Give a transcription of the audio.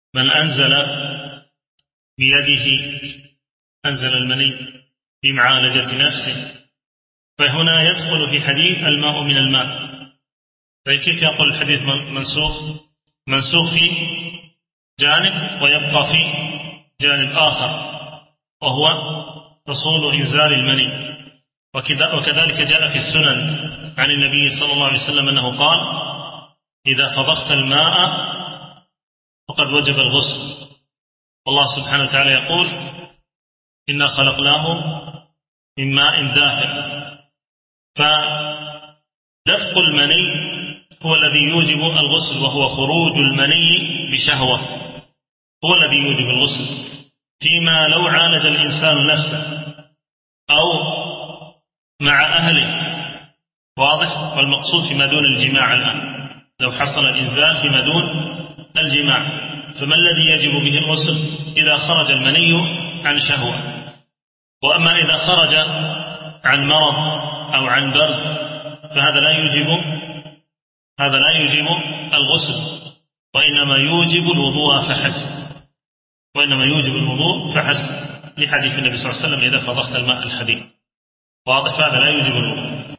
من أنزل بيده أنزل المني في معالجة نفسه، فهنا يدخل في حديث الماء من الماء. فكيف يقول الحديث منسوخ في جانب ويبقى في جانب آخر، وهو حصول إنزال المني. وكذلك جاء في السنن عن النبي صلى الله عليه وسلم أنه قال: إذا فضخت الماء فقد وجب الغسل. والله سبحانه وتعالى يقول: إنا خلقناه من ماء دافق. فدفق المني هو الذي يوجب الغسل، وهو خروج المني بشهوة، هو الذي يوجب الغسل. فيما لو عالج الإنسان نفسه أو مع أهله، واضح؟ والمقصود فيما دون الجماع الآن، لو حصل الإنزال فيما دون الجماع، فما الذي يجب به الغسل؟ إذا خرج المني عن شهوة. وأما إذا خرج عن مرض أو عن برد فهذا لا يوجب الغسل، وإنما يوجب الوضوء فحسب، لحديث النبي صلى الله عليه وسلم: إذا فضخت الماء الحديد. واضح؟ فهذا لا يوجب الوضوء.